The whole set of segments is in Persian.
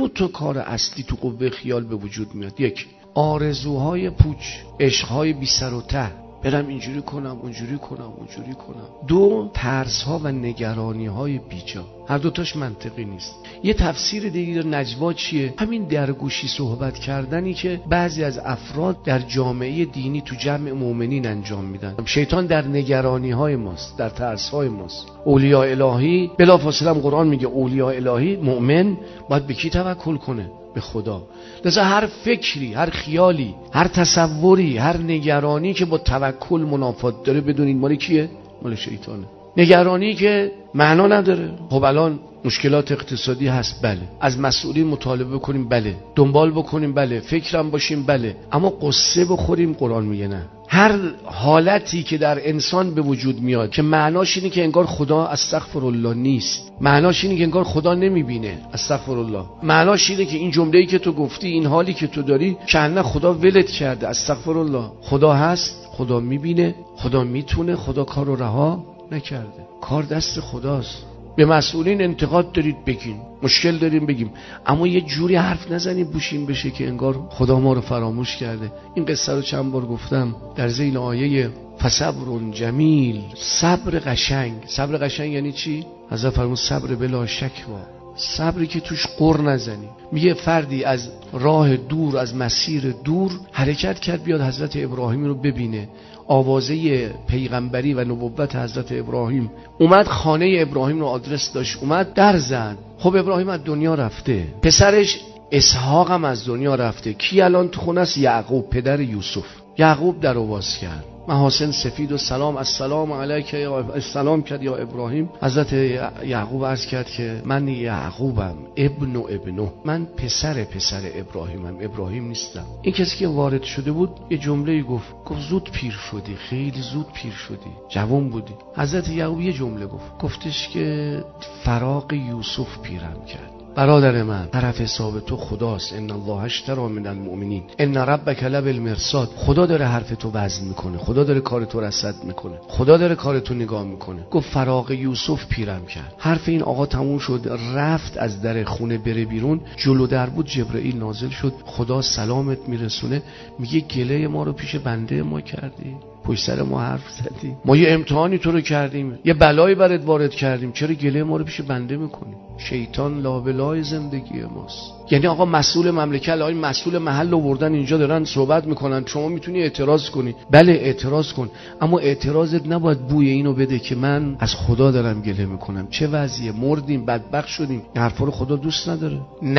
دو تا کار اصلی تو قوه خیال به وجود میاد. یک، آرزوهای پوچ، عشقهای بی سر و ته، برم اینجوری کنم اونجوری کنم. دو، ترس‌ها و نگرانی‌های بیجا. هر دوتاش منطقی نیست. یه تفسیر دیگه نجوا چیه؟ همین درگوشی صحبت کردنی که بعضی از افراد در جامعه دینی تو جمع مؤمنین انجام میدن. شیطان در نگرانی‌های ماست، در ترس‌های ماست. اولیاء الهی، بلافاصله هم قرآن میگه اولیاء الهی مؤمن باید به کی توکل کنه؟ به خدا. لذا هر فکری، هر خیالی، هر تصوری، هر نگرانی که با توکل منافات داره بدونید مال کیه؟ مال شیطانه. نگرانی که معنا نداره. خب الان مشکلات اقتصادی هست، بله. از مسئولین مطالبه کنیم، بله. دنبال بکنیم، بله. فکرم باشیم، بله. اما قصه بخوریم، قرآن میگه نه. هر حالتی که در انسان به وجود میاد که معناش اینه که انگار خدا استغفرالله نیست، معناش اینه که انگار خدا نمیبینه، استغفرالله، معناش اینه که این جمله‌ای که تو گفتی، این حالی که تو داری، کنه خدا ولت کرده، استغفرالله. خدا هست، خدا میبینه، خدا میتونه، خدا کارو رها نکرده. کار دست خداست. به مسئولین انتقاد دارید بگین، مشکل داریم بگیم، اما یه جوری حرف نزنید بوشین بشه که انگار خدا ما رو فراموش کرده. این قصه رو چند بار گفتم در ذیل آیه فصبر جمیل، صبر قشنگ. صبر قشنگ یعنی چی؟ حضرت فرمود صبر بلا شکوا، صبری که توش قر نزنی. میگه فردی از راه دور، از مسیر دور حرکت کرد بیاد حضرت ابراهیم رو ببینه. آوازه پیغمبری و نبوت حضرت ابراهیم اومد، خانه ابراهیم رو آدرس داشت، اومد در زد. خب ابراهیم از دنیا رفته، پسرش اسحاق هم از دنیا رفته. کی الان تو خونه است؟ یعقوب، پدر یوسف. یعقوب در رو باز کرد، محاسن سفید و سلام، السلام علیک یا سلام کرد یا ابراهیم. حضرت یعقوب عرض کرد که من یعقوبم، ابنو، من پسر ابراهیمم، ابراهیم نیستم. این کسی که وارد شده بود یه جمله گفت زود پیر شدی، خیلی زود پیر شدی، جوان بودی. حضرت یعقوب یه جمله گفتش که فراق یوسف پیرم کرد. برادر من، طرف حساب تو خداست. ان الله اشتری من المؤمنین ان ربک لبالمرصاد. خدا داره حرف تو وزن میکنه، خدا داره کار تو رصد میکنه، خدا داره کار تو نگاه میکنه. گفت فراق یوسف پیرم کرد. حرف این آقا تموم شد، رفت از در خونه بره بیرون، جلو در بود جبرئیل نازل شد. خدا سلامت میرسونه، میگه گله ما رو پیش بنده ما کردی، پشت سر ما حرف زدی، ما یه امتحانی تو رو کردیم، یه بلایی برات وارد کردیم، چرا گله ما رو پیش بنده میکنی؟ شیطان لابلای زندگی ماست. یعنی آقا مسئول مملکت، آقا مسئول محل آوردن اینجا دارن صحبت میکنن، شما میتونی اعتراض کنی. بله اعتراض کن، اما اعتراضت نباید بوی اینو بده که من از خدا دارم گله میکنم. چه وضعیه؟ مردیم، بدبخت شدیم. حرفا رو خدا دوست نداره.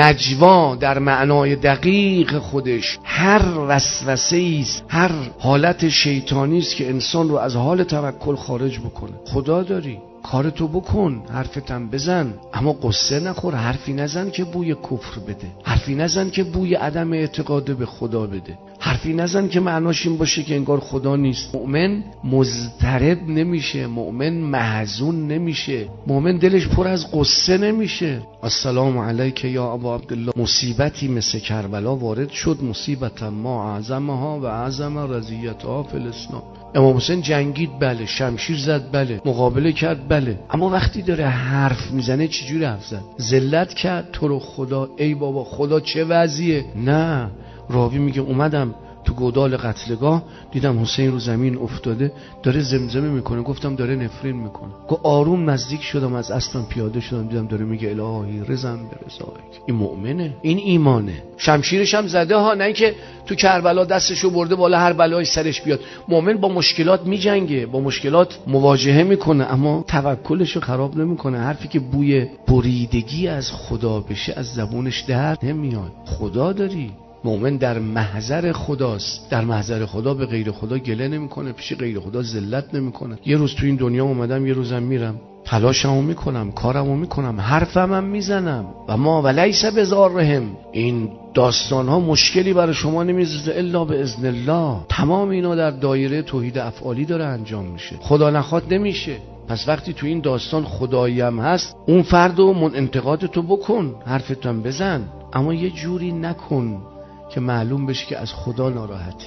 نجوا در معنای دقیق خودش هر وسوسه‌ای است، هر حالت شیطانی است که انسان رو از حال توکل خارج بکنه. خدا داری، کارتو بکن، حرفتم بزن، اما قصه نخور. حرفی نزن که بوی کفر بده، حرفی نزن که بوی عدم اعتقاد به خدا بده، حرفی نزن که معناش این باشه که انگار خدا نیست. مؤمن مضطرب نمیشه، مؤمن محزون نمیشه، مؤمن دلش پر از قصه نمیشه. السلام علیک یا ابا عبدالله. مصیبتی مثل کربلا وارد شد، مصیبت ما اعظمها و اعظم رضیتها فی الاسلام. امام حسین جنگید، بله. شمشیر زد، بله. مقابله کرد، بله. اما وقتی داره حرف میزنه چجوری حرف زد؟ ذلت کرد تو رو خدا، ای بابا خدا چه وضعیه؟ نه، راوی میگه اومدم تو گودال قتلگاه، دیدم حسین رو زمین افتاده داره زمزمه میکنه، گفتم داره نفرین میکنه. گفت آروم نزدیک شدم، از اسبم پیاده شدم، دیدم داره میگه الهی رضا برضایک. این مؤمنه، این ایمانه. شمشیرش هم زده ها، نه اینکه تو کربلا دستشو برده بالا هر بلایی سرش بیاد. مؤمن با مشکلات میجنگه، با مشکلات مواجهه میکنه، اما توکلشو خراب نمیکنه. حرفی که بوی بریدگی از خدا بشه از زبونش در نمیاد. خدا داری. مؤمن در محضر خداست، در محضر خدا به غیر خدا گله نمیکنه، پیش غیر خدا ذلت نمیکنه. یه روز تو این دنیا اومدم، یه روزم میرم، تلاشمو میکنم، کارمو میکنم، حرفمم میزنم و ما ولیس بزارهم. این داستان ها مشکلی برای شما نمیزده الا به اذن الله. تمام اینا در دایره توحید افعالی داره انجام میشه، خدا نخواد نمیشه. پس وقتی تو این داستان خدایی هم هست، اون فردو انتقادتو بکن، حرفتو هم بزن، اما یه جوری نکن که معلوم بشه که از خدا ناراحتی.